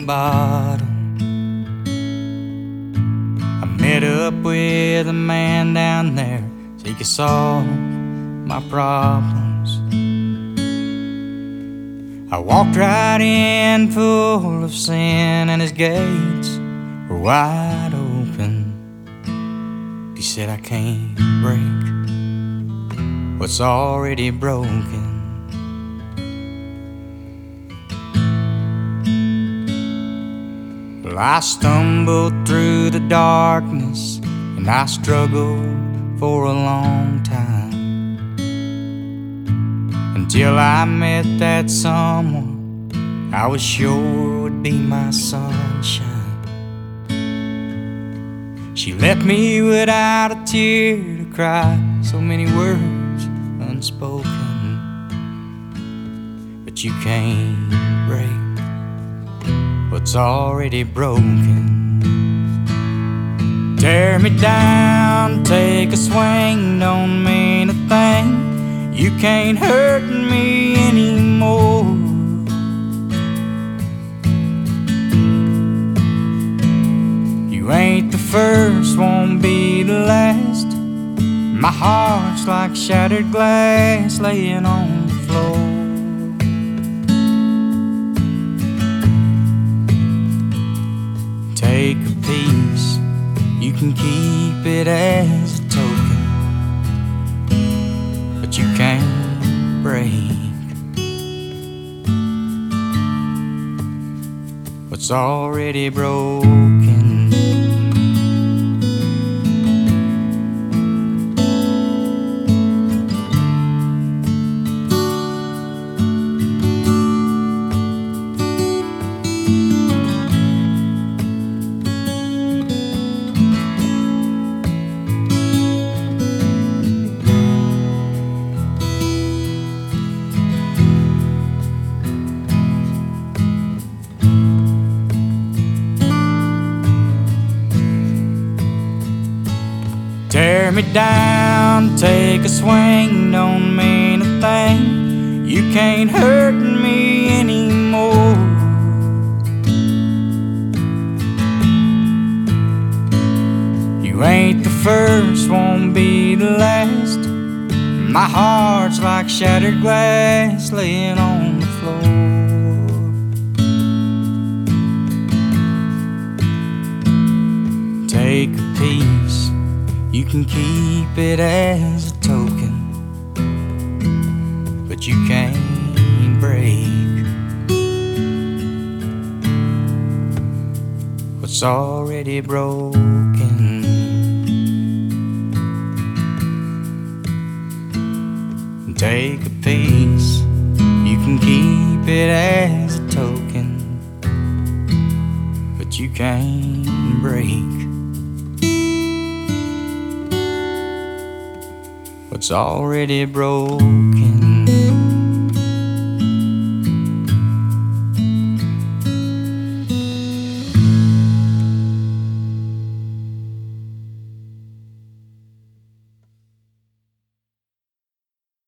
bottom. I met up with a man down there so he could solve my problems. I walked right in full of sin, and his gates were wide open. He said, I can't break what's already broken. Well, I stumbled through the darkness, and I struggled for a long time, until I met that someone I was sure would be my sunshine. She left me without a tear to cry, so many words unspoken. But you can't break what's already broken. Tear me down, take a swing, don't mean a thing. You can't hurt me anymore. You ain't the first, won't be the last. My heart's like shattered glass laying on the floor. Take a piece, you can keep it as a token, but you can't break what's already broken. Tear me down, take a swing, don't mean a thing. You can't hurt me anymore. You ain't the first, won't be the last. My heart's like shattered glass laying on the floor. Take a piece, you can keep it as a token, but you can't break what's already broken. Take a piece, you can keep it as a token, but you can't break what's already broken.